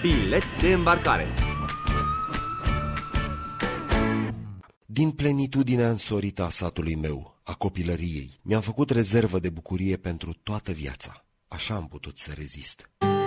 Bilet de îmbarcare. Din plenitudinea însorită a satului meu, a copilăriei, mi-am făcut rezervă de bucurie pentru toată viața. Așa am putut să rezist.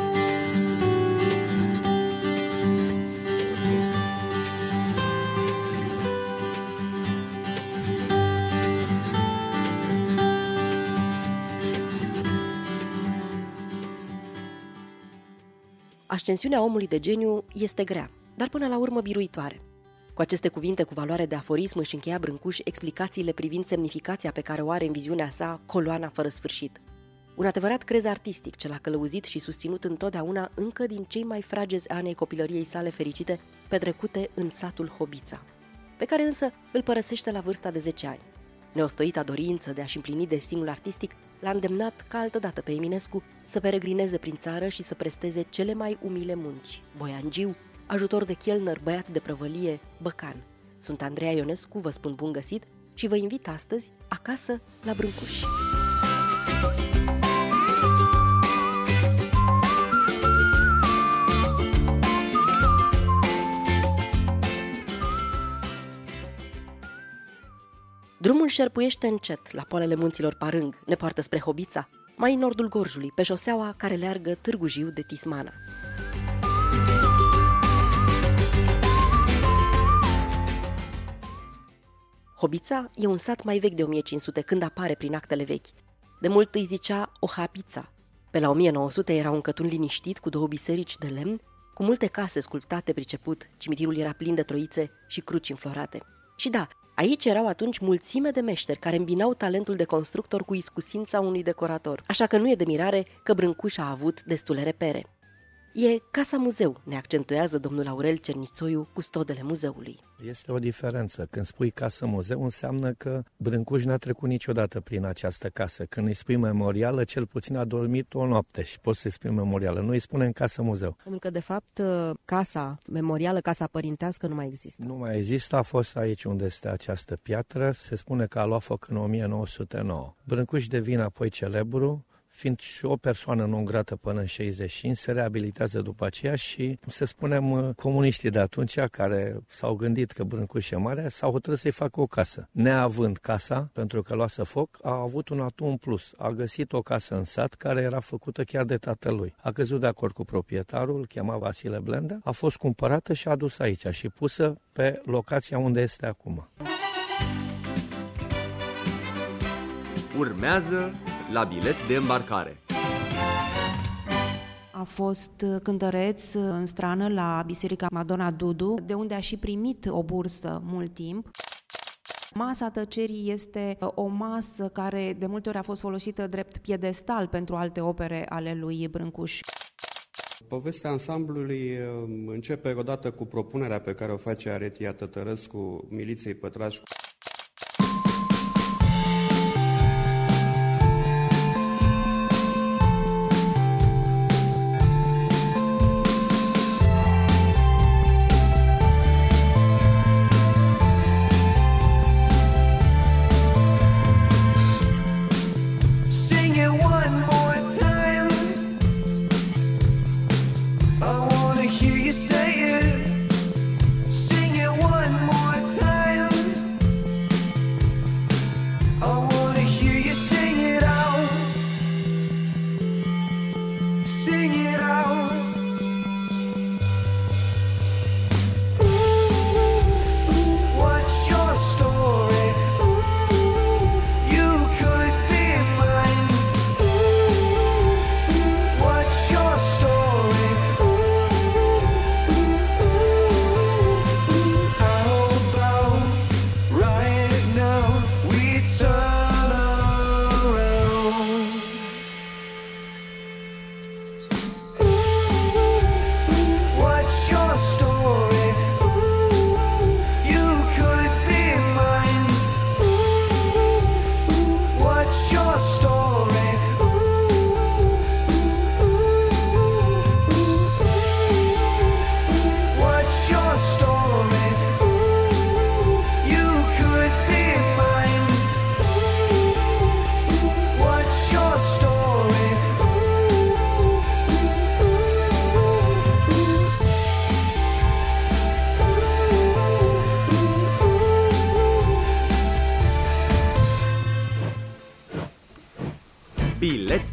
Ascensiunea omului de geniu este grea, dar până la urmă biruitoare. Cu aceste cuvinte cu valoare de aforism își încheia Brâncuș explicațiile privind semnificația pe care o are în viziunea sa coloana fără sfârșit. Un adevărat crez artistic ce l-a călăuzit și susținut întotdeauna încă din cei mai fragezi ani ai copilăriei sale fericite petrecute în satul Hobița, pe care însă îl părăsește la vârsta de 10 ani. Neostoita dorință de a-și împlini destinul artistic l-a îndemnat ca altădată pe Eminescu să peregrineze prin țară și să presteze cele mai umile munci: boiangiu, ajutor de chelner, băiat de prăvălie, băcan. Sunt Andreea Ionescu, vă spun bun găsit și vă invit astăzi acasă la Brâncuș. Drumul șerpuiește încet la poalele munților Parâng, ne poartă spre Hobița, mai în nordul Gorjului, pe șoseaua care leargă Târgu Jiu de Tismana. Hobița e un sat mai vechi de 1500 când apare prin actele vechi. De mult îi zicea Ohapița. Pe la 1900 era un cătun liniștit cu 2 biserici de lemn, cu multe case sculptate priceput, cimitirul era plin de troițe și cruci înflorate. Și da, aici erau atunci mulțime de meșteri care îmbinau talentul de constructor cu iscusința unui decorator, așa că nu e de mirare că Brâncuș a avut destule repere. E casa-muzeu, ne accentuează domnul Aurel Cernițoiu, custodele muzeului. Este o diferență. Când spui casă-muzeu, înseamnă că Brâncuș n-a trecut niciodată prin această casă. Când îi spui memorială, cel puțin a dormit o noapte și poți să-i spui memorială. Nu îi spunem casă-muzeu. Pentru că, de fapt, casa memorială, casa părintească, nu mai există. Nu mai există, a fost aici unde este această piatră. Se spune că a luat foc în 1909. Brâncuș devine apoi celebru, fiind și o persoană non-grată până în 65, se reabilitează după aceea și, să spunem, comuniștii de atunci, care s-au gândit că Brâncuș e mare, s-au hotărât să-i facă o casă. Neavând casa, pentru că luase foc, a avut un atu în plus. A găsit o casă în sat care era făcută chiar de tatălui. A căzut de acord cu proprietarul, îl chema Vasile Blenda, a fost cumpărată și adusă aici și pusă pe locația unde este acum. Urmează la Bilet de îmbarcare. A fost cântăreț în strană la Biserica Madonna Dudu, de unde a și primit o bursă mult timp. Masa tăcerii este o masă care de multe ori a fost folosită drept piedestal pentru alte opere ale lui Brâncuș. Povestea ansamblului începe odată cu propunerea pe care o face Aretia Tătărăscu miliției Pătrașcu.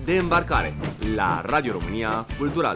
de îmbarcare la Radio România Cultural.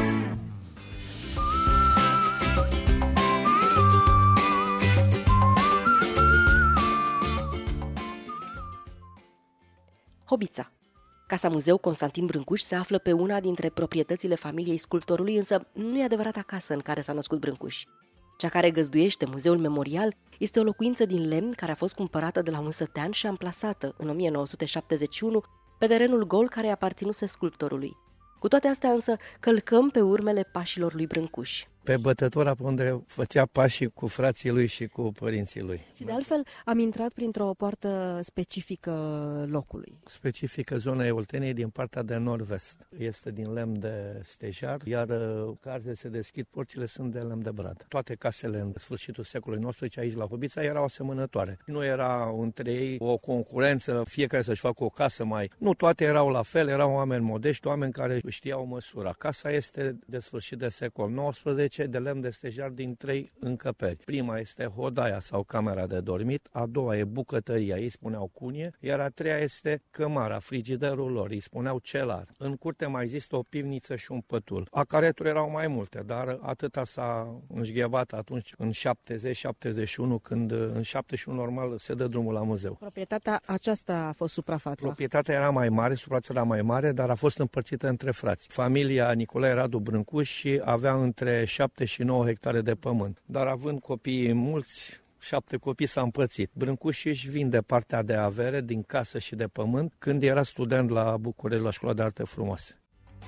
Hobița. Casa Muzeu Constantin Brâncuș se află pe una dintre proprietățile familiei sculptorului, însă nu e adevărata casă în care s-a născut Brâncuș. Cea care găzduiește Muzeul Memorial este o locuință din lemn care a fost cumpărată de la un sătean și amplasată în 1971 pe terenul gol care aparținuse sculptorului. Cu toate astea însă călcăm pe urmele pașilor lui Brâncuș. Pe bătătura pe unde făcea pașii cu frații lui și cu părinții lui. Și de altfel am intrat printr-o poartă specifică locului. Specifică zona Olteniei din partea de nord-vest. Este din lemn de stejar, iar care se deschid porțile sunt de lemn de brad. Toate casele în sfârșitul secolului XIX aici la Hobița erau asemănătoare. Nu era între ei o concurență, fiecare să-și facă o casă mai. Nu, toate erau la fel, erau oameni modești, oameni care știau măsura. Casa este de sfârșit de secol XIX, de lemn de stejar din 3 încăperi. Prima este hodaia sau camera de dormit, a doua e bucătăria, ei spuneau cunie, iar a treia este cămara, frigiderul lor, îi spuneau celar. În curte mai există o pivniță și un pătul. Acareturi erau mai multe, dar atâta s-a înșghebat atunci în 70-71, când în 71 normal se dă drumul la muzeu. Proprietatea aceasta a fost suprafața. Proprietatea era mai mare, suprafața era mai mare, dar a fost împărțită între frați. Familia Nicolae Radu Brâncuș avea între 7 și 9 hectare de pământ, dar având copii mulți, 7 copii s-a împărțit. Brâncuș își vinde partea de avere din casă și de pământ când era student la București, la Școala de Arte Frumoase.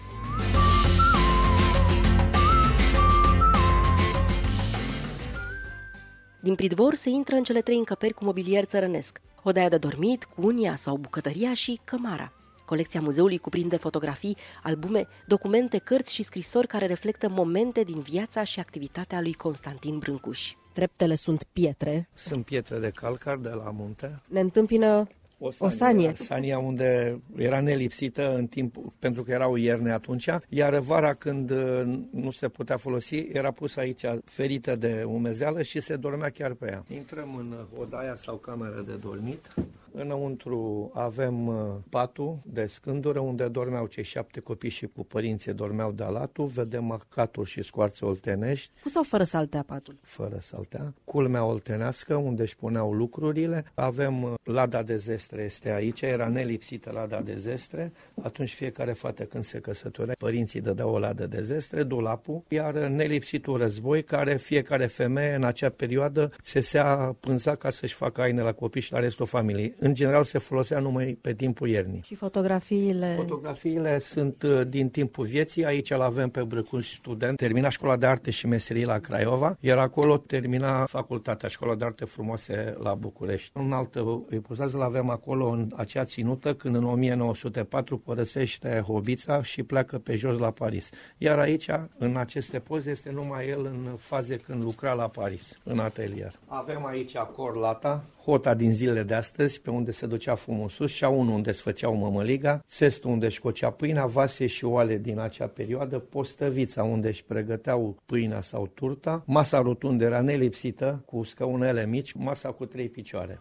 Din pridvor se intră în cele 3 încăperi cu mobilier țărănesc, odaia de dormit, cunia sau bucătăria și cămara. Colecția muzeului cuprinde fotografii, albume, documente, cărți și scrisori care reflectă momente din viața și activitatea lui Constantin Brâncuș. Treptele sunt pietre. Sunt pietre de calcar de la munte. Ne întâmpină Osanie. Sania unde era nelipsită în timp, pentru că erau ierne atunci, iar vara când nu se putea folosi, era pusă aici ferită de umezeală și se dormea chiar pe ea. Intrăm în odaia sau cameră de dormit. Înăuntru avem patul de scândură unde dormeau cei 7 copii și cu părinții dormeau de alatul. Vedem macaturi și scoarțe oltenești. Cu sau fără saltea patul? Fără saltea. Culmea oltenească unde își puneau lucrurile. Avem lada de zestre este aici, era nelipsită lada de zestre. Atunci fiecare fată când se căsătorea, părinții dădeau o ladă de zestre, dulapul, iar nelipsitul război care fiecare femeie în acea perioadă țesea pânza ca să-și facă haine la copii și la restul familiei. În general se folosea numai pe timpul iernii. Și fotografiile? Fotografiile sunt din timpul vieții. Aici îl avem pe Brâncuș student. Termina Școala de Arte și Meserii la Craiova, iar acolo termina facultatea Școala de Arte Frumoase la București. În altă ipostază îl avem acolo în acea ținută când în 1904 părăsește Hobița și pleacă pe jos la Paris. Iar aici, în aceste poze, este numai el în faze când lucra la Paris, în atelier. Avem aici corlata, hota din zilele de astăzi, pe unde se ducea fumul în sus, șaunul unde se făceau mămăliga, cestul unde își cocea pâinea, vase și oale din acea perioadă, postăvița unde își pregăteau pâinea sau turta, masa rotundă era nelipsită, cu scaunele mici, masa cu 3 picioare.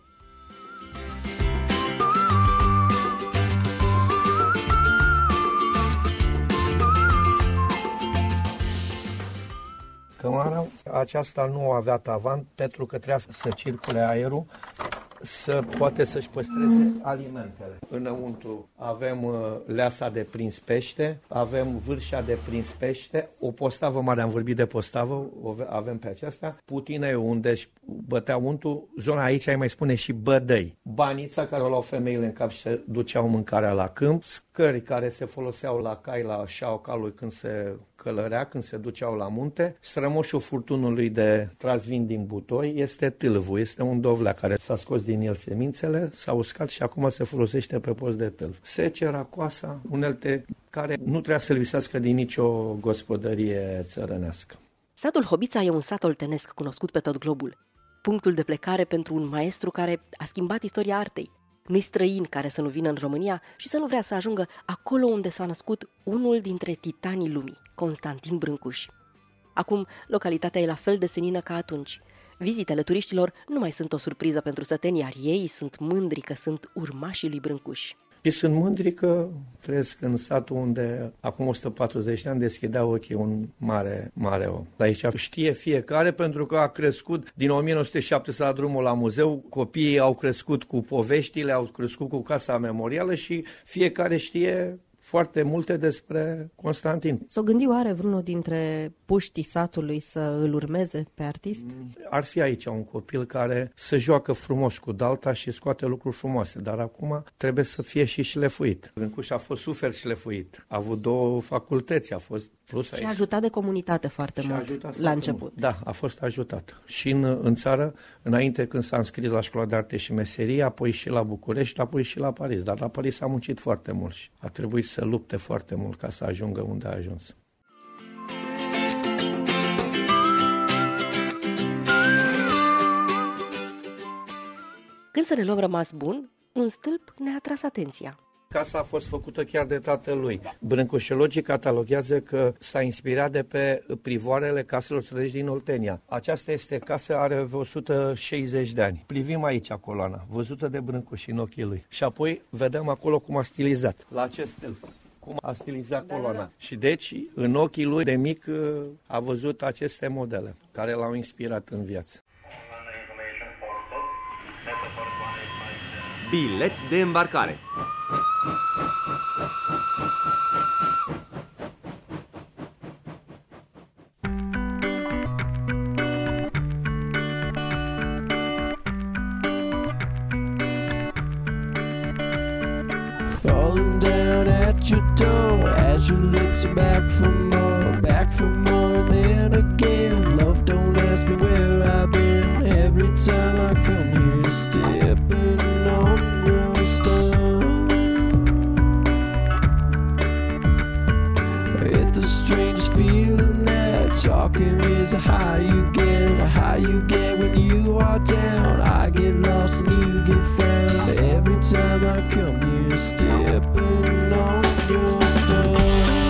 Cămara aceasta nu avea tavan pentru că trebuia să circule aerul, să poate să-și păstreze alimentele. Înăuntru avem leasa de prins pește, avem vârșa de prins pește, o postavă mare, am vorbit de postavă, o avem pe aceasta, putineu unde își bătea untul, zona aici ai mai spune și bădăi, banița care o luau femeile în cap și se duceau mâncarea la câmp, scări care se foloseau la cai, la șaua calului când se călărea, când se duceau la munte. Strămoșul furtunului de tras vin din butoi este tâlvul, este un dovlea care s-a scos din el semințele, s-a uscat și acum se folosește pe post de tâlv. Secera, coasa, unelte care nu trebuia să lipsească din nicio gospodărie țărănească. Satul Hobița e un sat oltenesc cunoscut pe tot globul. Punctul de plecare pentru un maestru care a schimbat istoria artei. Nu-i străin care să nu vină în România și să nu vrea să ajungă acolo unde s-a născut unul dintre titanii lumii, Constantin Brâncuș. Acum, localitatea e la fel de senină ca atunci. Vizitele turiștilor nu mai sunt o surpriză pentru săteni, iar ei sunt mândri că sunt urmașii lui Brâncuș. Și sunt mândri că trăiesc în satul unde acum 140 de ani deschidea ochii un mare om. Aici știe fiecare pentru că a crescut din 1907 s-a dat drumul la muzeu, copiii au crescut cu poveștile, au crescut cu Casa Memorială și fiecare știe foarte multe despre Constantin. S-o gândi oare vreunul dintre puștii satului să îl urmeze pe artist? Ar fi aici un copil care să joacă frumos cu dalta și scoate lucruri frumoase, dar acum trebuie să fie și șlefuit. Brâncuș a fost super șlefuit. A avut 2 facultăți, a fost plus aici. Și a ajutat de comunitate foarte mult la început. Mult. Da, a fost ajutat. Și în țară, înainte când s-a înscris la Școala de Arte și Meserie, apoi și la București, apoi și la Paris. Dar la Paris a muncit foarte mult și a trebuit să lupte foarte mult ca să ajungă unde a ajuns. Când să ne luăm rămas bun, un stâlp ne-a atras atenția. Casa a fost făcută chiar de tatălui. Brâncușologii cataloguează că s-a inspirat de pe privoarele caselor strădești din Oltenia. Aceasta este casă, are 160 de ani. Privim aici coloana, văzută de Brâncuș în ochii lui. Și apoi vedem acolo cum a stilizat, la acest stâlp, cum a stilizat coloana. Da. Și deci, în ochii lui de mic, a văzut aceste modele care l-au inspirat în viață. Bilet de îmbarcare. Falling down at your door as your lips are back for more, and then again, love don't ask me where I've been. Every time I come here, stepping on your stone. It's the strangest feeling that talking is a high you get when you are down. I get lost and you get found. Every time I come here, stepping on your stone.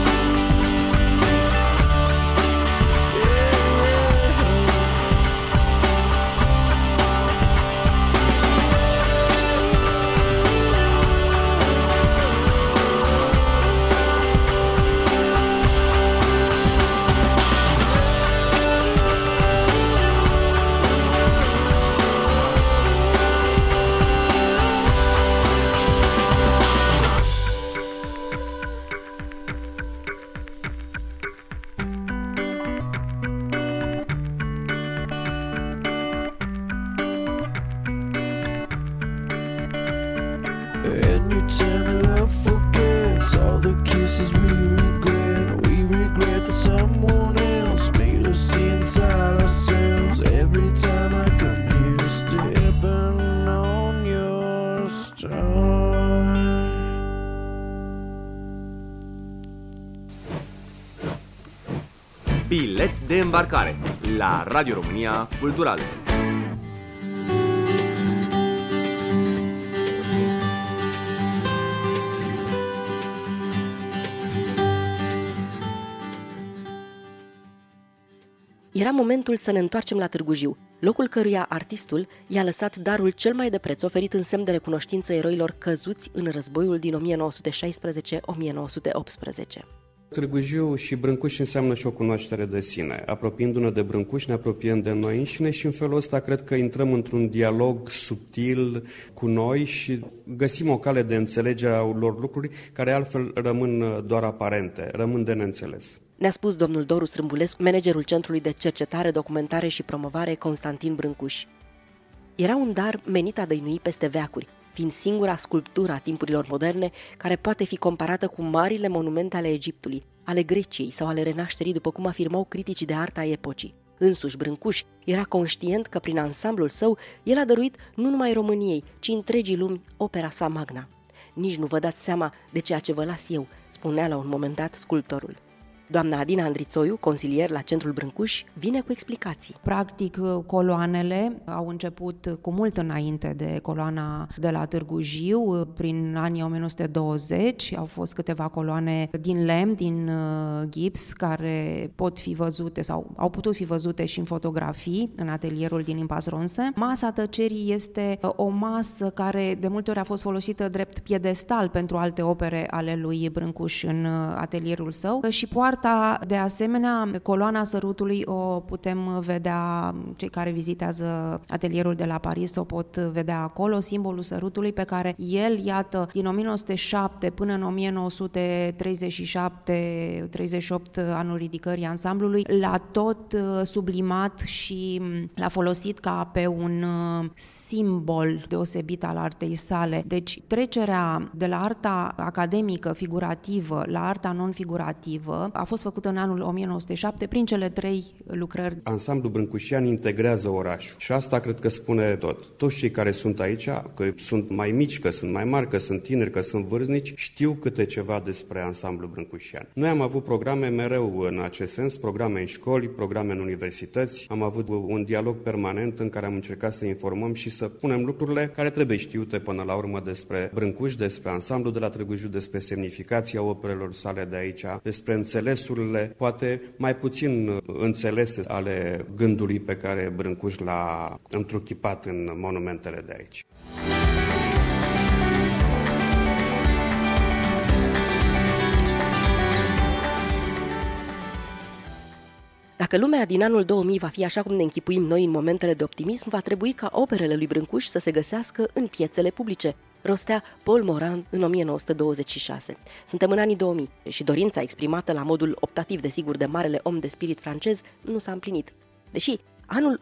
And you tell me love forgets all the kisses we regret that someone else made us see inside ourselves. Every time I come here, stepping on your stone. Bilet de îmbarcare la Radio România Cultural. Era momentul să ne întoarcem la Târgu Jiu, locul căruia artistul i-a lăsat darul cel mai de preț oferit în semn de recunoștință eroilor căzuți în războiul din 1916-1918. Târgu Jiu și Brâncuș înseamnă și o cunoaștere de sine. Apropiindu-ne de Brâncuș, ne apropiem de noi înșine și în felul ăsta cred că intrăm într-un dialog subtil cu noi și găsim o cale de înțelegere a unor lucruri care altfel rămân doar aparente, rămân de neînțeles. Ne-a spus domnul Doru Strâmbulescu, managerul Centrului de Cercetare, Documentare și Promovare Constantin Brâncuș. Era un dar menit a dăinui peste veacuri, fiind singura sculptură a timpurilor moderne care poate fi comparată cu marile monumente ale Egiptului, ale Greciei sau ale Renașterii, după cum afirmau criticii de artă ai epocii. Însuși Brâncuș era conștient că prin ansamblul său el a dăruit nu numai României, ci întregii lumi opera sa magna. Nici nu vă dați seama de ceea ce vă las eu, spunea la un moment dat sculptorul. Doamna Adina Andrițoiu, consilier la Centrul Brâncuș, vine cu explicații. Practic, coloanele au început cu mult înainte de coloana de la Târgu Jiu, prin anii 1920. Au fost câteva coloane din lemn, din gips, care pot fi văzute sau au putut fi văzute și în fotografii în atelierul din Impas Ronse. Masa tăcerii este o masă care de multe ori a fost folosită drept piedestal pentru alte opere ale lui Brâncuș în atelierul său și poarta, de asemenea, coloana sărutului o putem vedea, cei care vizitează atelierul de la Paris o pot vedea acolo, simbolul sărutului pe care el, iată, din 1907 până în 1937-38, anul ridicării ansamblului, l-a tot sublimat și l-a folosit ca pe un simbol deosebit al artei sale. Deci trecerea de la arta academică figurativă la arta non-figurativă a fost făcută în anul 1907 prin cele 3 lucrări. Ansamblul brâncușian integrează orașul și asta cred că spune tot. Toți cei care sunt aici, că sunt mai mici, că sunt mai mari, că sunt tineri, că sunt vârstnici, știu câte ceva despre ansamblul brâncușian. Noi am avut programe mereu în acest sens, programe în școli, programe în universități, am avut un dialog permanent în care am încercat să informăm și să punem lucrurile care trebuie știute până la urmă despre Brâncuș, despre ansamblul de la Târgu Jiu, despre semnificația operelor sale de aici, despre înțelesurile, poate mai puțin înțelese ale gândului pe care Brâncuș l-a întruchipat în monumentele de aici. Dacă lumea din anul 2000 va fi așa cum ne închipuim noi în momentele de optimism, va trebui ca operele lui Brâncuș să se găsească în piețele publice, rostea Paul Morand în 1926. Suntem în anii 2000 și dorința exprimată la modul optativ, desigur, de marele om de spirit francez nu s-a împlinit. Deși anul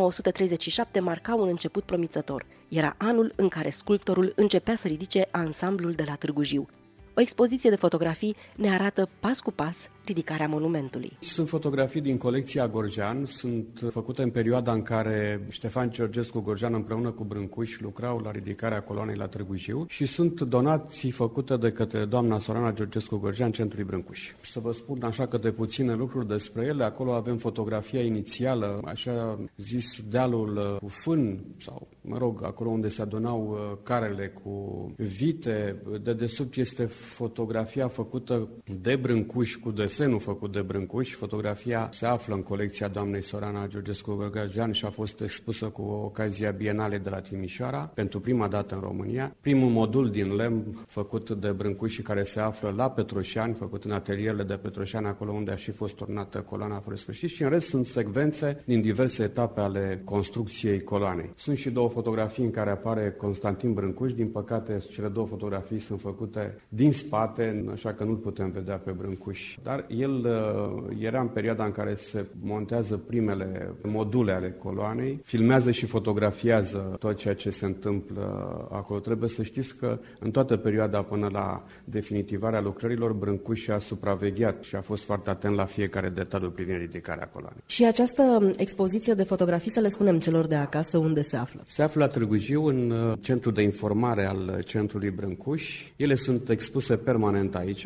1937 marca un început promițător. Era anul în care sculptorul începea să ridice ansamblul de la Târgu Jiu. O expoziție de fotografii ne arată pas cu pas ridicarea monumentului. Sunt fotografii din colecția Gorjean, sunt făcute în perioada în care Ștefan Georgescu Gorjean împreună cu Brâncuș lucrau la ridicarea coloanei la Târgu Jiu și sunt donații făcute de către doamna Sorana Georgescu Gorjean Centrului Brâncuș. Să vă spun așa câte puține lucruri despre ele, acolo avem fotografia inițială, așa zis dealul cu fân sau, mă rog, acolo unde se adunau carele cu vite, de desubt este fotografia făcută de Brâncuș cu desenul făcut de Brâncuș. Fotografia se află în colecția doamnei Sorana Georgescu Gorjean și a fost expusă cu ocazia Bienalei de la Timișoara pentru prima dată în România. Primul modul din lemn făcut de Brâncuș și care se află la Petroșani, făcut în atelierele de Petroșani, acolo unde a și fost turnată coloana fără sfârșit, și în rest sunt secvențe din diverse etape ale construcției coloanei. Sunt și 2 fotografii în care apare Constantin Brâncuș. Din păcate, cele 2 fotografii sunt făcute din spate, așa că nu-l putem vedea pe Brâncuș. Dar el era în perioada în care se montează primele module ale coloanei, filmează și fotografiază tot ceea ce se întâmplă acolo. Trebuie să știți că în toată perioada până la definitivarea lucrărilor, Brâncuș a supravegheat și a fost foarte atent la fiecare detaliu privind ridicarea coloanei. Și această expoziție de fotografii, să le spunem celor de acasă, unde se află? Se află la Târgu Jiu, în centrul de informare al Centrului Brâncuș. Ele sunt expuse permanent aici.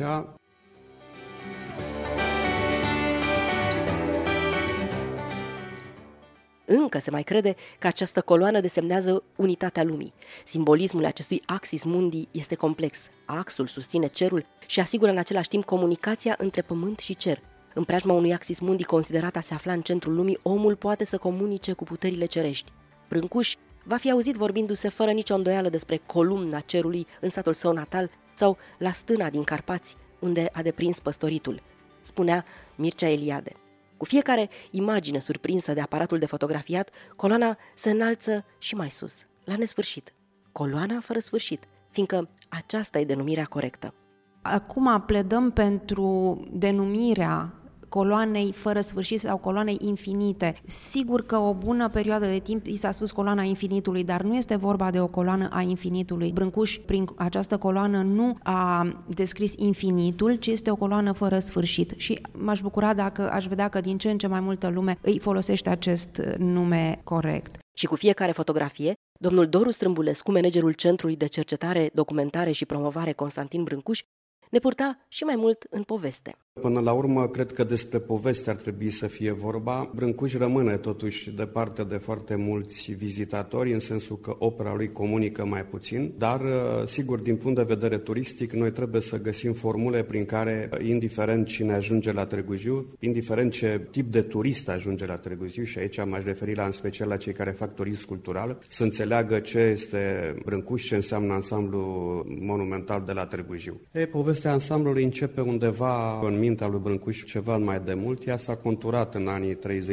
Încă se mai crede că această coloană desemnează unitatea lumii. Simbolismul acestui axis mundi este complex. Axul susține cerul și asigură în același timp comunicația între pământ și cer. În preajma unui axis mundi considerat a se afla în centrul lumii, omul poate să comunice cu puterile cerești. Brâncuș va fi auzit vorbindu-se fără nicio îndoială despre columna cerului în satul său natal sau la stâna din Carpați, unde a deprins păstoritul, spunea Mircea Eliade. Cu fiecare imagine surprinsă de aparatul de fotografiat, coloana se înalță și mai sus, la nesfârșit. Coloana fără sfârșit, fiindcă aceasta e denumirea corectă. Acum pledăm pentru denumirea coloanei fără sfârșit sau coloanei infinite. Sigur că o bună perioadă de timp i s-a spus coloana infinitului, dar nu este vorba de o coloană a infinitului. Brâncuș, prin această coloană, nu a descris infinitul, ci este o coloană fără sfârșit. Și m-aș bucura dacă aș vedea că din ce în ce mai multă lume îi folosește acest nume corect. Și cu fiecare fotografie, domnul Doru Strâmbulescu, managerul Centrului de Cercetare, Documentare și Promovare Constantin Brâncuș, ne purta și mai mult în poveste. Până la urmă, cred că despre poveste ar trebui să fie vorba. Brâncuș rămâne totuși departe de foarte mulți vizitatori, în sensul că opera lui comunică mai puțin, dar, sigur, din punct de vedere turistic, noi trebuie să găsim formule prin care, indiferent cine ajunge la Târgu Jiu, indiferent ce tip de turist ajunge la Târgu Jiu, și aici m-aș referi în special la cei care fac turism cultural, să înțeleagă ce este Brâncuș, ce înseamnă ansamblul monumental de la Târgu Jiu. Povestea ansamblului începe undeva în mintea lui Brâncuș ceva mai de mult. Ea s-a conturat în anii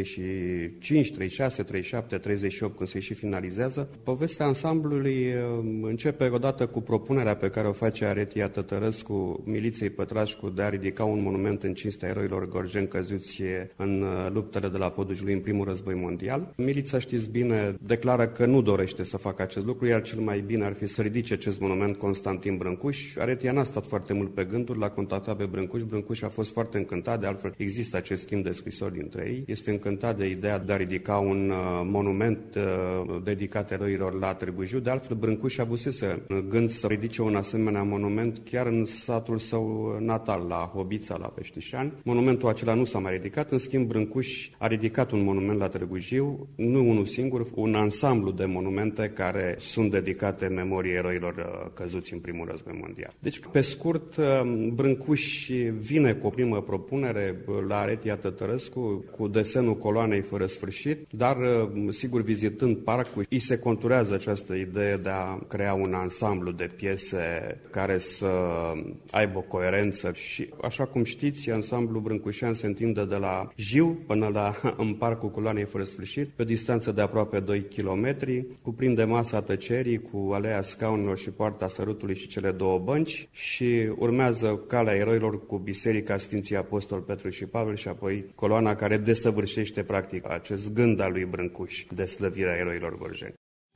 35, 36, 37, 38, când se și finalizează. Povestea ansamblului începe odată cu propunerea pe care o face Aretia Tătărescu miliției Pătrașcu de a ridica un monument în cinstea eroilor gorjeni căzuți în luptele de la Podul Jiului în primul război mondial. Milița, știți bine, declară că nu dorește să facă acest lucru, iar cel mai bine ar fi să ridice acest monument Constantin Brâncuș. Aretia n-a stat foarte mult pe gânduri, l-a contactat pe Brâncuș. Brâncuș a fost foarte încântat, de altfel există acest schimb de scrisori dintre ei. Este încântat de ideea de a ridica un monument dedicat eroilor la Târgu Jiu. De altfel, Brâncuș avusese în gând să ridice un asemenea monument chiar în satul său natal, la Hobița, la Peștișani. Monumentul acela nu s-a mai ridicat, în schimb Brâncuș a ridicat un monument la Târgu Jiu, nu unul singur, un ansamblu de monumente care sunt dedicate memoriei eroilor căzuți în primul război mondial. Deci, pe scurt, Brâncuș vine cu o primă propunere la Aretia Tătărescu cu desenul coloanei fără sfârșit, dar, sigur, vizitând parcul, îi se conturează această idee de a crea un ansamblu de piese care să aibă o coerență și, așa cum știți, ansamblul brâncușean se întinde de la Jiu până în parcul coloanei fără sfârșit, pe o distanță de aproape 2 km, cuprinde Masa Tăcerii cu Aleea Scaunilor și Poarta Sărutului și cele două bănci și urmează Calea Eroilor cu Biserica Sfinții Apostol Petru și Pavel și apoi coloana care desăvârșește practic acest gând al lui Brâncuș de slăvirea eroilor gorjeni.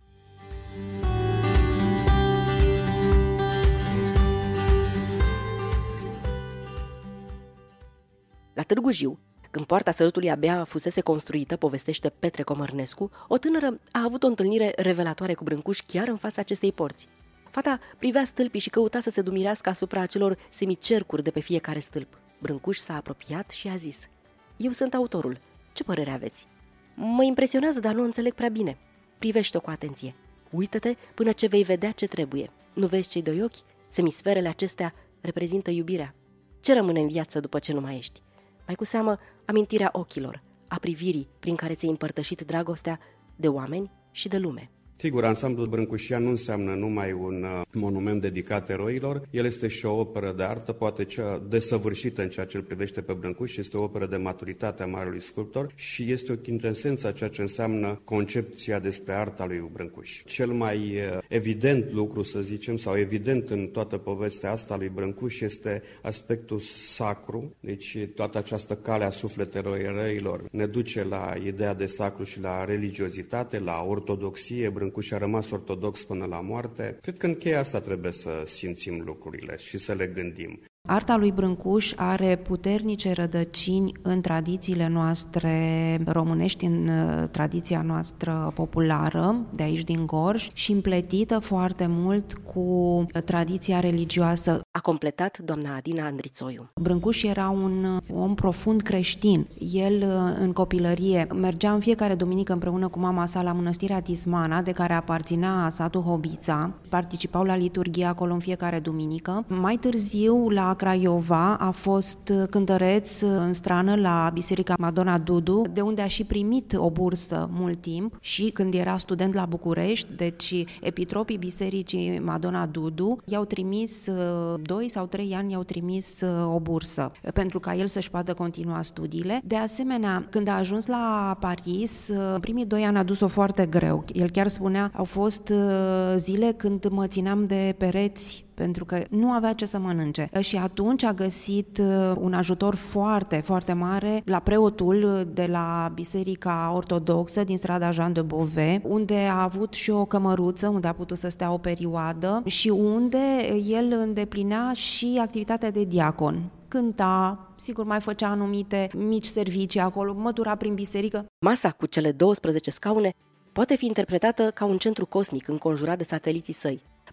La Târgu Jiu, când Poarta Sărutului abia fusese construită, povestește Petre Comărnescu, o tânără a avut o întâlnire revelatoare cu Brâncuș chiar în fața acestei porți. Fata privea stâlpii și căuta să se dumirească asupra acelor semicercuri de pe fiecare stâlp. Brâncuș s-a apropiat și a zis: "Eu sunt autorul. Ce părere aveți?" "Mă impresionează, dar nu înțeleg prea bine." "Privește-o cu atenție. Uită-te până ce vei vedea ce trebuie. Nu vezi cei doi ochi? Semisferele acestea reprezintă iubirea. Ce rămâne în viață după ce nu mai ești? Mai cu seamă amintirea ochilor, a privirii prin care ți-ai împărtășit dragostea de oameni și de lume." Sigur, ansamblul brâncușean nu înseamnă numai un monument dedicat eroilor, el este și o operă de artă, poate cea desăvârșită în ceea ce îl privește pe Brâncuș, este o operă de maturitate a marelui sculptor și este o chintesență a ceea ce înseamnă concepția despre arta lui Brâncuș. Cel mai evident lucru, să zicem, sau evident în toată povestea asta lui Brâncuș este aspectul sacru, deci toată această cale a sufletelor eroilor ne duce la ideea de sacru și la religiozitate, la ortodoxie. Brâncuș a rămas ortodox până la moarte. Cred că în cheia asta trebuie să simțim lucrurile și să le gândim. Arta lui Brâncuș are puternice rădăcini în tradițiile noastre românești, în tradiția noastră populară, de aici din Gorj, și împletită foarte mult cu tradiția religioasă. A completat doamna Adina Andrițoiu. Brâncuș era un om profund creștin. El, în copilărie, mergea în fiecare duminică împreună cu mama sa la mănăstirea Tismana, de care aparținea satul Hobița. Participau la liturghie acolo în fiecare duminică. Mai târziu, la Craiova, a fost cântăreț în strană la Biserica Madonna Dudu, de unde a și primit o bursă mult timp și când era student la București, deci epitropii Bisericii Madonna Dudu i-au trimis 2 sau 3 ani, i-au trimis o bursă pentru ca el să-și poată continua studiile. De asemenea, când a ajuns la Paris, primii 2 ani a dus-o foarte greu. El chiar spunea, au fost zile când mă țineam de pereți pentru că nu avea ce să mănânce. Și atunci a găsit un ajutor foarte, foarte mare la preotul de la Biserica Ortodoxă din strada Jean de Beauvais, unde a avut și o cămăruță, unde a putut să stea o perioadă și unde el îndeplinea și activitatea de diacon. Cânta, sigur mai făcea anumite mici servicii acolo, mătura prin biserică. Masa cu cele 12 scaune poate fi interpretată ca un centru cosmic înconjurat de sateliții săi,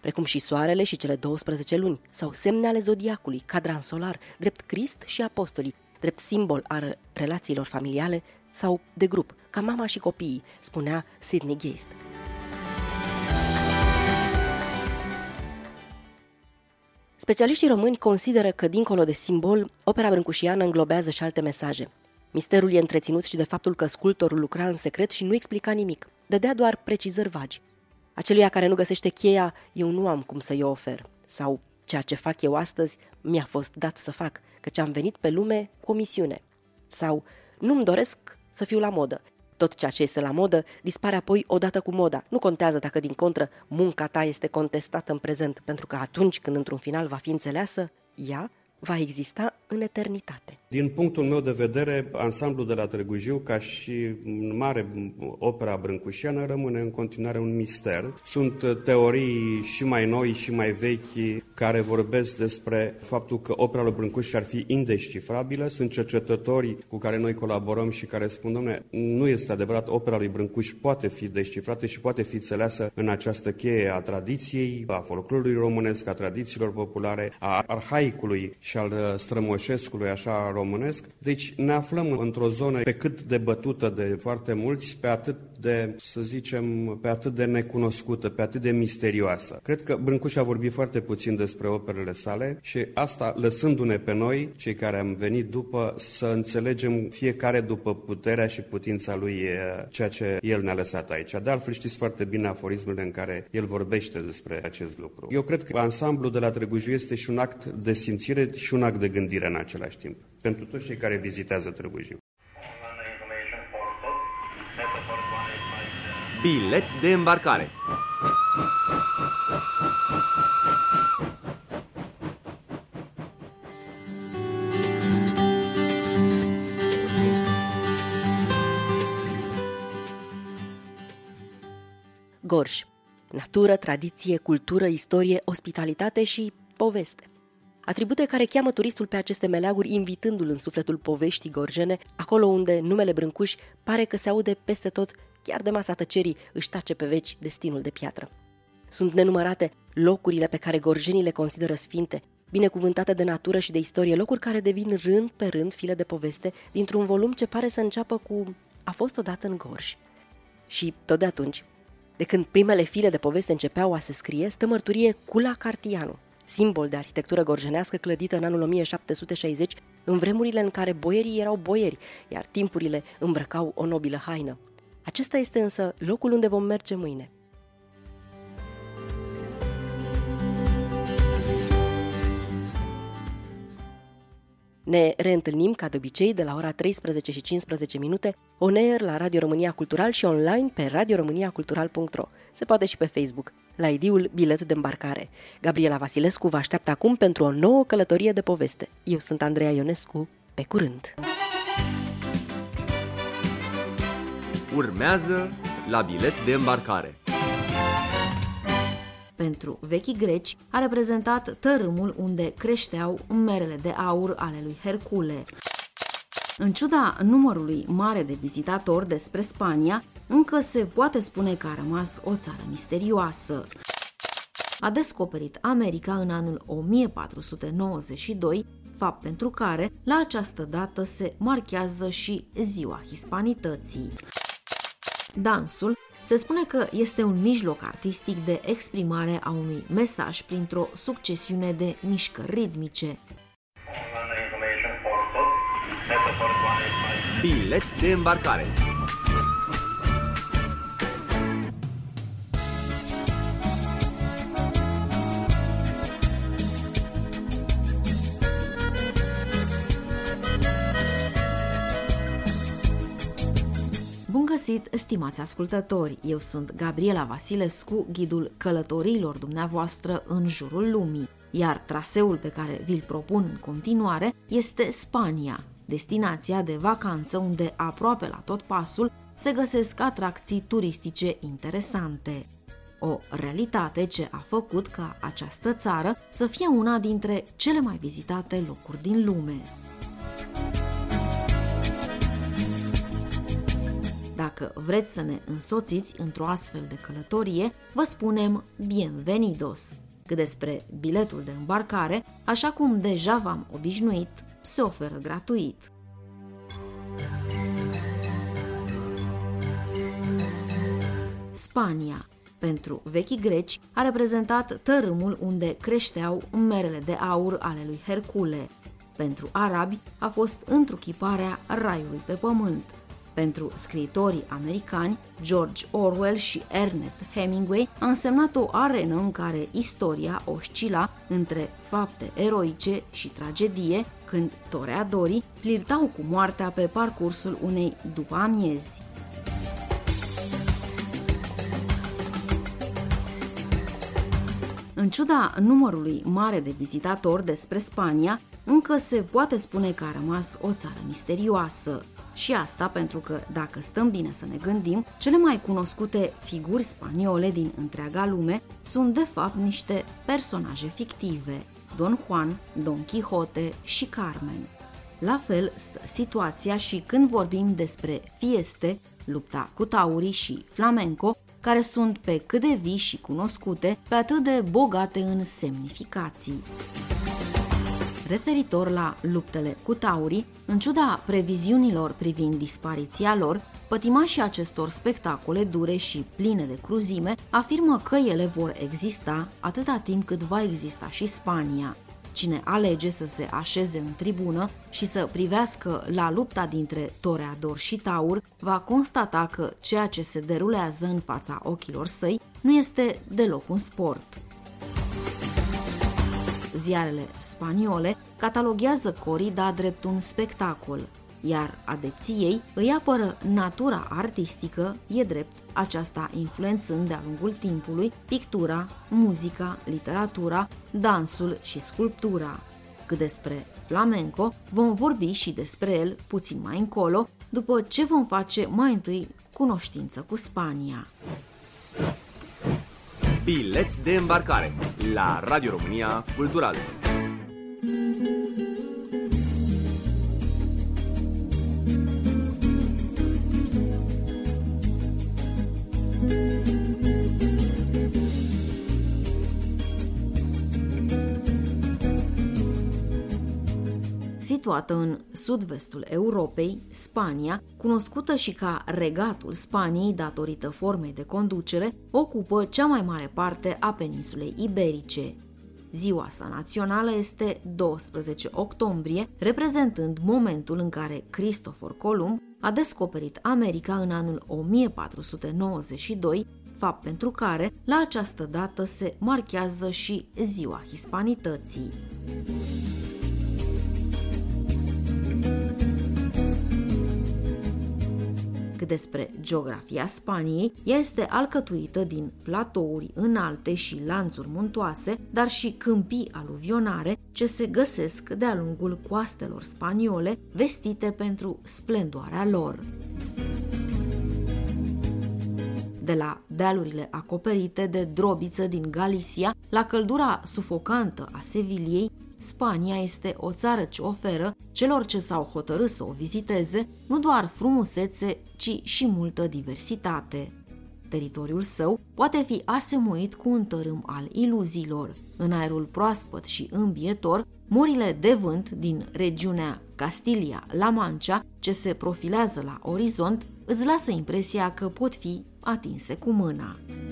precum și soarele și cele 12 luni, sau semne ale zodiacului, cadran solar, drept Crist și apostolii, drept simbol al relațiilor familiale sau de grup, ca mama și copiii, spunea Sidney Geist. Specialiștii români consideră că, dincolo de simbol, opera brâncușiană înglobează și alte mesaje. Misterul e întreținut și de faptul că sculptorul lucra în secret și nu explica nimic, dădea doar precizări vagi. Aceluia care nu găsește cheia, eu nu am cum să-i o ofer. Sau, ceea ce fac eu astăzi, mi-a fost dat să fac, căci am venit pe lume cu o misiune. Sau, nu-mi doresc să fiu la modă. Tot ceea ce este la modă dispare apoi odată cu moda. Nu contează dacă, din contră, munca ta este contestată în prezent, pentru că atunci când într-un final va fi înțeleasă, ea va exista în eternitate. Din punctul meu de vedere, ansamblul de la Târgu Jiu, ca și mare opera brâncușiană, rămâne în continuare un mister. Sunt teorii și mai noi și mai vechi care vorbesc despre faptul că opera lui Brâncuș ar fi indescifrabilă. Sunt cercetători cu care noi colaborăm și care spun, dom'le, nu este adevărat, opera lui Brâncuș poate fi descifrată și poate fi înțeleasă în această cheie a tradiției, a folclorului românesc, a tradițiilor populare, a arhaicului și al strămoșescului, așa, românesc. Deci ne aflăm într-o zonă pe cât de bătută de foarte mulți, pe atât de, să zicem, pe atât de necunoscută, pe atât de misterioasă. Cred că Brâncuș a vorbit foarte puțin despre operele sale și asta lăsându-ne pe noi, cei care am venit după, să înțelegem fiecare după puterea și putința lui ceea ce el ne-a lăsat aici. De altfel știți foarte bine aforismele în care el vorbește despre acest lucru. Eu cred că ansamblul de la Târgu Jiu este și un act de simțire și un act de gândire în același timp, pentru toți cei care vizitează Târgu Jiu. Bilet de îmbarcare. Gorj. Natură, tradiție, cultură, istorie, ospitalitate și poveste. Atribute care cheamă turistul pe aceste meleaguri, invitându-l în sufletul poveștii gorjene, acolo unde numele Brâncuș pare că se aude peste tot, chiar de masa tăcerii își tace pe veci destinul de piatră. Sunt nenumărate locurile pe care gorjenii le consideră sfinte, binecuvântate de natură și de istorie, locuri care devin rând pe rând file de poveste dintr-un volum ce pare să înceapă cu "A fost odată în Gorj". Și tot de atunci, de când primele file de poveste începeau a se scrie, stă mărturie Cula Cartianu, simbol de arhitectură gorjenească clădită în anul 1760, în vremurile în care boierii erau boieri, iar timpurile îmbrăcau o nobilă haină. Acesta este însă locul unde vom merge mâine. Ne reîntâlnim, ca de obicei, de la ora 13:15 on air la Radio România Cultural și online pe radioromaniacultural.ro. Se poate și pe Facebook, la ID-ul Bilet de îmbarcare. Gabriela Vasilescu vă așteaptă acum pentru o nouă călătorie de poveste. Eu sunt Andreea Ionescu. Pe curând! Urmează la Bilet de îmbarcare. Pentru vechii greci a reprezentat tărâmul unde creșteau merele de aur ale lui Hercule. În ciuda numărului mare de vizitatori despre Spania, încă se poate spune că a rămas o țară misterioasă. A descoperit America în anul 1492, fapt pentru care la această dată se marchează și Ziua Hispanității. Dansul se spune că este un mijloc artistic de exprimare a unui mesaj printr-o succesiune de mișcări ritmice. Bilet de îmbarcare. Bun găsit, stimați ascultători! Eu sunt Gabriela Vasilescu, ghidul călătoriilor dumneavoastră în jurul lumii, iar traseul pe care vi-l propun în continuare este Spania, destinația de vacanță unde aproape la tot pasul se găsesc atracții turistice interesante. O realitate ce a făcut ca această țară să fie una dintre cele mai vizitate locuri din lume. dacă vreți să ne însoțiți într-o astfel de călătorie, vă spunem bienvenidos. Cât despre biletul de îmbarcare, așa cum deja v-am obișnuit, se oferă gratuit. Spania, pentru vechii greci, a reprezentat tărâmul unde creșteau merele de aur ale lui Hercule. Pentru arabi a fost întruchiparea raiului pe pământ. Pentru scriitorii americani, George Orwell și Ernest Hemingway, a însemnat o arenă în care istoria oscila între fapte eroice și tragedie, când toreadorii flirtau cu moartea pe parcursul unei după-amiezi. În ciuda numărului mare de vizitatori despre Spania, încă se poate spune că a rămas o țară misterioasă. Și asta pentru că, dacă stăm bine să ne gândim, cele mai cunoscute figuri spaniole din întreaga lume sunt de fapt niște personaje fictive: Don Juan, Don Quixote și Carmen. La fel stă situația și când vorbim despre fieste, lupta cu taurii și flamenco, care sunt pe cât de vii și cunoscute, pe atât de bogate în semnificații. Referitor la luptele cu taurii, în ciuda previziunilor privind dispariția lor, pătimașii acestor spectacole dure și pline de cruzime afirmă că ele vor exista atâta timp cât va exista și Spania. Cine alege să se așeze în tribună și să privească la lupta dintre toreador și taur, va constata că ceea ce se derulează în fața ochilor săi nu este deloc un sport. Ziarele spaniole cataloghează corida drept un spectacol, iar adepții ei îi apără natura artistică, e drept, aceasta influențând de-a lungul timpului pictura, muzica, literatura, dansul și sculptura. Cât despre flamenco, vom vorbi și despre el puțin mai încolo, după ce vom face mai întâi cunoștință cu Spania. Bilet de îmbarcare la Radio România Cultural. Situată în sud-vestul Europei, Spania, cunoscută și ca Regatul Spaniei datorită formei de conducere, ocupă cea mai mare parte a peninsulei iberice. Ziua sa națională este 12 octombrie, reprezentând momentul în care Cristofor Columb a descoperit America în anul 1492, fapt pentru care la această dată se marchează și Ziua Hispanității. Cât despre geografia Spaniei, ea este alcătuită din platouri înalte și lanțuri muntoase, dar și câmpii aluvionare ce se găsesc de-a lungul coastelor spaniole, vestite pentru splendoarea lor. De la dealurile acoperite de drobiță din Galicia la căldura sufocantă a Seviliei, Spania este o țară ce oferă celor ce s-au hotărât să o viziteze nu doar frumusețe, ci și multă diversitate. Teritoriul său poate fi asemuit cu un tărâm al iluziilor. În aerul proaspăt și îmbietor, morile de vânt din regiunea Castilia-La Mancha, ce se profilează la orizont, îți lasă impresia că pot fi atinse cu mâna.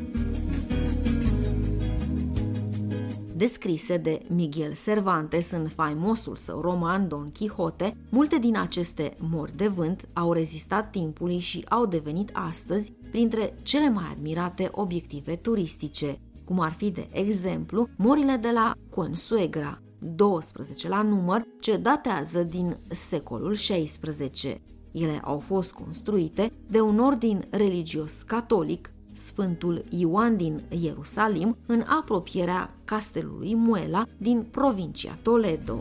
Descrise de Miguel Cervantes în faimosul său roman Don Quixote, multe din aceste mori de vânt au rezistat timpului și au devenit astăzi printre cele mai admirate obiective turistice, cum ar fi, de exemplu, morile de la Fuensuegra, 12 la număr, ce datează din secolul XVI. Ele au fost construite de un ordin religios catolic, Sfântul Ioan din Ierusalim, în apropierea castelului Muela din provincia Toledo.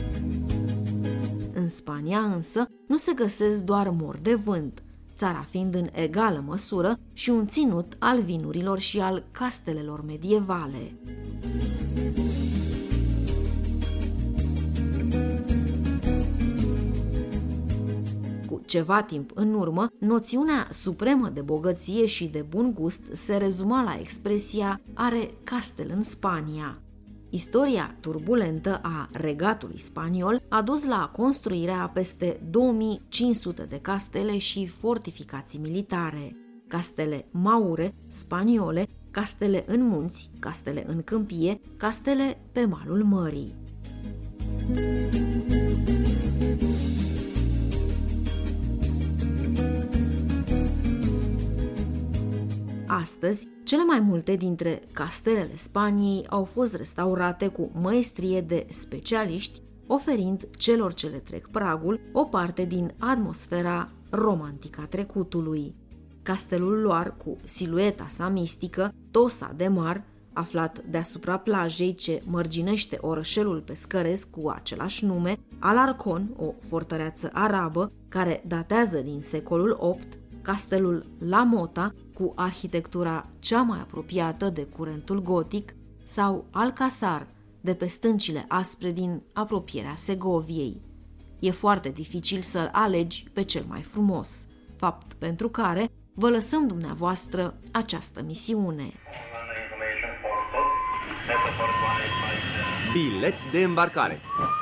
În Spania însă nu se găsesc doar mori de vânt, țara fiind în egală măsură și un ținut al vinurilor și al castelelor medievale. ceva timp în urmă, noțiunea supremă de bogăție și de bun gust se rezuma la expresia "are castel în Spania". Istoria turbulentă a regatului spaniol a dus la construirea a peste 2500 de castele și fortificații militare, castele maure, spaniole, castele în munți, castele în câmpie, castele pe malul mării. Astăzi, cele mai multe dintre castelele Spaniei au fost restaurate cu măestrie de specialiști, oferind celor ce le trec pragul o parte din atmosfera romantică a trecutului. Castelul Loar, cu silueta sa mistică, Tosa de Mar, aflat deasupra plajei ce mărginește orășelul pescăresc cu același nume, Alarcón, o fortăreață arabă care datează din secolul VIII, castelul La Mota, cu arhitectura cea mai apropiată de curentul gotic, sau Alcázar, de pe stâncile aspre din apropierea Segoviei. E foarte dificil să-l alegi pe cel mai frumos, fapt pentru care vă lăsăm dumneavoastră această misiune. Bilet de îmbarcare.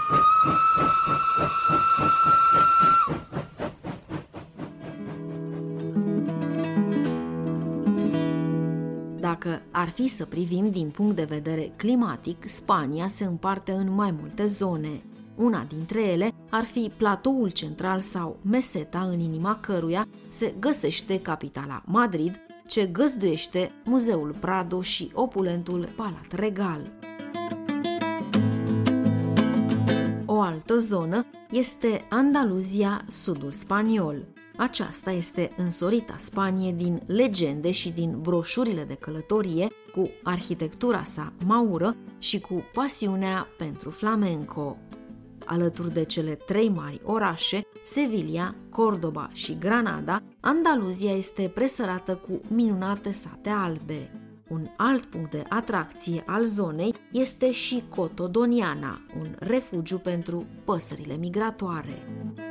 Dacă ar fi să privim din punct de vedere climatic, Spania se împarte în mai multe zone. Una dintre ele ar fi platoul central sau meseta, în inima căruia se găsește capitala Madrid, ce găzduiește Muzeul Prado și opulentul Palat Regal. O altă zonă este Andaluzia, sudul spaniol. Aceasta este însorita Spanie din legende și din broșurile de călătorie, cu arhitectura sa maură și cu pasiunea pentru flamenco. Alături de cele trei mari orașe, Sevilla, Córdoba și Granada, Andaluzia este presărată cu minunate sate albe. Un alt punct de atracție al zonei este și Coto Doniana, un refugiu pentru păsările migratoare.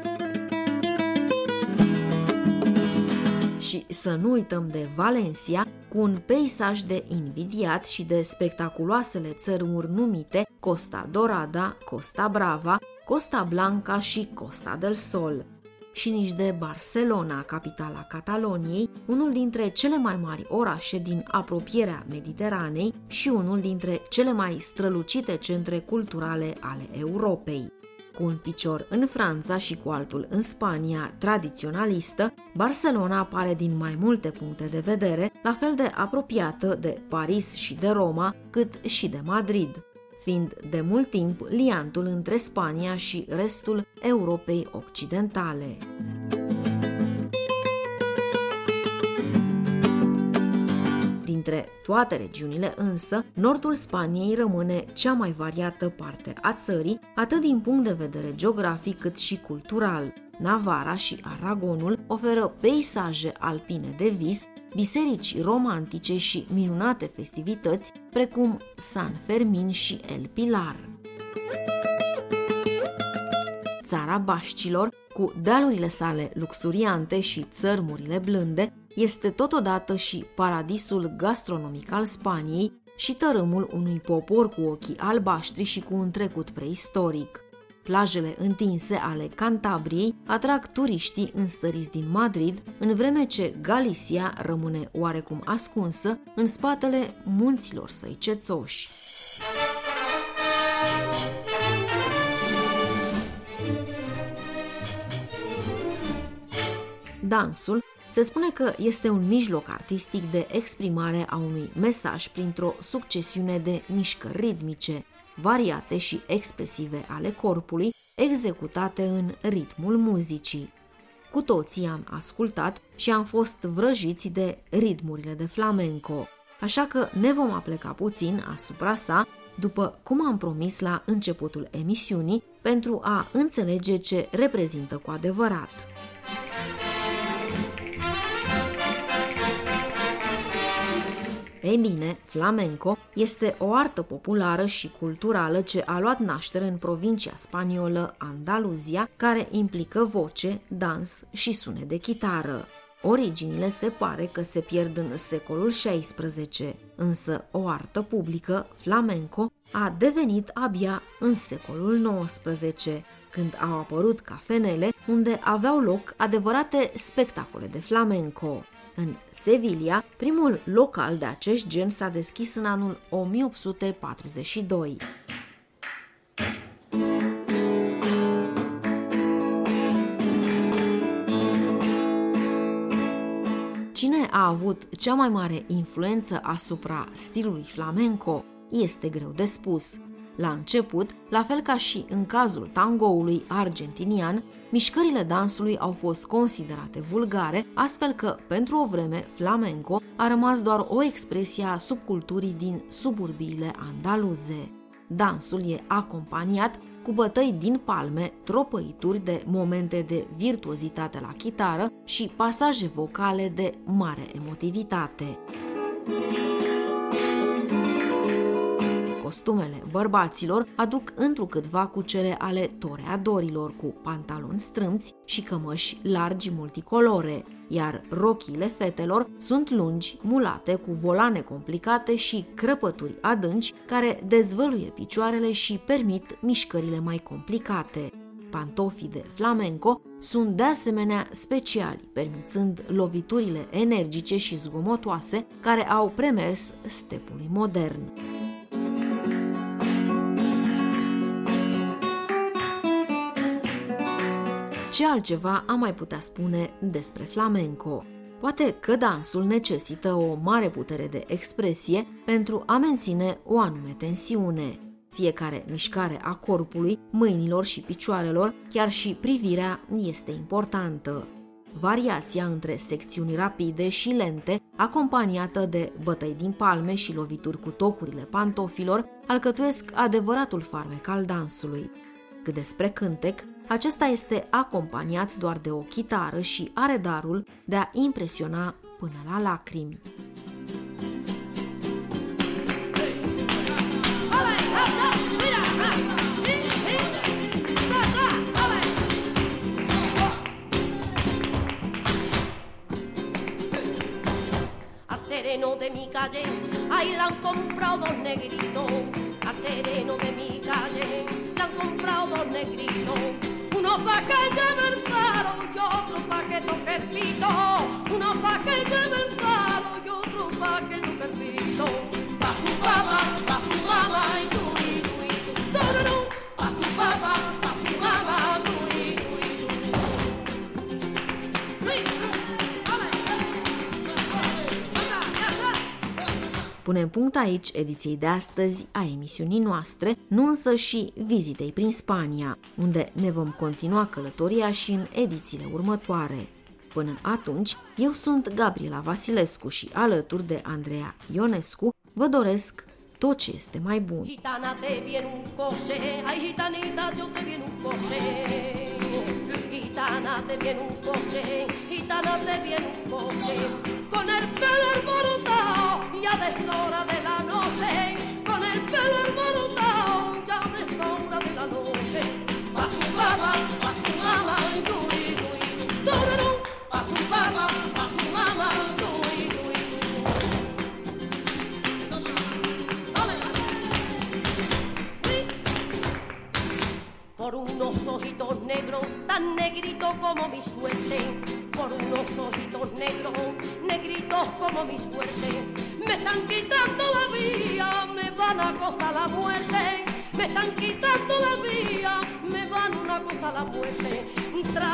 Și să nu uităm de Valencia, cu un peisaj de invidiat și de spectaculoasele țărmuri numite Costa Dorada, Costa Brava, Costa Blanca și Costa del Sol. Și nici de Barcelona, capitala Cataloniei, unul dintre cele mai mari orașe din apropierea Mediteranei și unul dintre cele mai strălucite centre culturale ale Europei. Cu un picior în Franța și cu altul în Spania tradiționalistă, Barcelona apare din mai multe puncte de vedere, la fel de apropiată de Paris și de Roma, cât și de Madrid, fiind de mult timp liantul între Spania și restul Europei Occidentale. Dintre toate regiunile însă, nordul Spaniei rămâne cea mai variată parte a țării, atât din punct de vedere geografic cât și cultural. Navarra și Aragonul oferă peisaje alpine de vis, biserici romantice și minunate festivități, precum San Fermin și El Pilar. Țara Bașcilor, cu dealurile sale luxuriante și țărmurile blânde, este totodată și paradisul gastronomic al Spaniei și tărâmul unui popor cu ochii albaștri și cu un trecut preistoric. Plajele întinse ale Cantabriei atrag turiștii înstăriți din Madrid, în vreme ce Galicia rămâne oarecum ascunsă în spatele munților săi cețoși. Dansul se spune că este un mijloc artistic de exprimare a unui mesaj printr-o succesiune de mișcări ritmice, variate și expresive ale corpului, executate în ritmul muzicii. Cu toții am ascultat și am fost vrăjiți de ritmurile de flamenco, așa că ne vom apleca puțin asupra sa, după cum am promis la începutul emisiunii, pentru a înțelege ce reprezintă cu adevărat. Ei bine, flamenco este o artă populară și culturală ce a luat naștere în provincia spaniolă Andaluzia, care implică voce, dans și sunet de chitară. Originile se pare că se pierd în secolul XVI, însă o artă publică, flamenco, a devenit abia în secolul XIX, când au apărut cafenele unde aveau loc adevărate spectacole de flamenco. În Sevilla, primul local de acest gen s-a deschis în anul 1842. Cine a avut cea mai mare influență asupra stilului flamenco este greu de spus. La început, la fel ca și în cazul tangoului argentinian, mișcările dansului au fost considerate vulgare, astfel că, pentru o vreme, flamenco a rămas doar o expresie a subculturii din suburbiile andaluze. Dansul e acompaniat cu bătăi din palme, tropăituri de momente de virtuozitate la chitară și pasaje vocale de mare emotivitate. Costumele bărbaților aduc întrucâtva cu cele ale toreadorilor, cu pantaloni strâmți și cămăși largi multicolore, iar rochiile fetelor sunt lungi, mulate, cu volane complicate și crăpături adânci care dezvăluie picioarele și permit mișcările mai complicate. Pantofii de flamenco sunt de asemenea speciali, permițând loviturile energice și zgomotoase care au premers stepului modern. Ce altceva am mai putea spune despre flamenco? Poate că dansul necesită o mare putere de expresie pentru a menține o anume tensiune. Fiecare mișcare a corpului, mâinilor și picioarelor, chiar și privirea, este importantă. Variația între secțiuni rapide și lente, acompaniată de bătăi din palme și lovituri cu tocurile pantofilor, alcătuiesc adevăratul farmec al dansului. Cât despre cântec, acesta este acompaniat doar de o chitară și are darul de a impresiona până la lacrimi. Al sereno de mi calle, ahí la han comprado dos negritos. Al sereno de mi calle, la han comprado dos negritos. Uno pa' que lleve el palo y otro pa' que toque el pito. Uno pa' que lleve el palo y otro pa' que toque el pito. Pa' su mamá y tu y tu y tu. Torero, pa' su mamá tu y tu y tu. Punem punct aici ediției de astăzi a emisiunii noastre, nu însă și vizitei prin Spania, unde ne vom continua călătoria și în edițiile următoare. Până atunci, eu sunt Gabriela Vasilescu și alături de Andreea Ionescu vă doresc tot ce este mai bun. Gitana, te viene un coche, ay gitanita, yo te viene un coche. Gitana, te viene un coche, gitana, te viene un coche. Con el pelo alborotado, ya deshora de la noche. Con el pelo alborotado, ya deshora de la noche. Pa' su mamá, y tu y tu y tu. Pa' su mamá, y tu y tu y tu. Por unos ojitos negros, tan negritos como mi suerte. Por unos ojitos negros, negritos como mi suerte. Me están quitando la vida, me van a costar la muerte. Me están quitando la vida, me van a costar la muerte.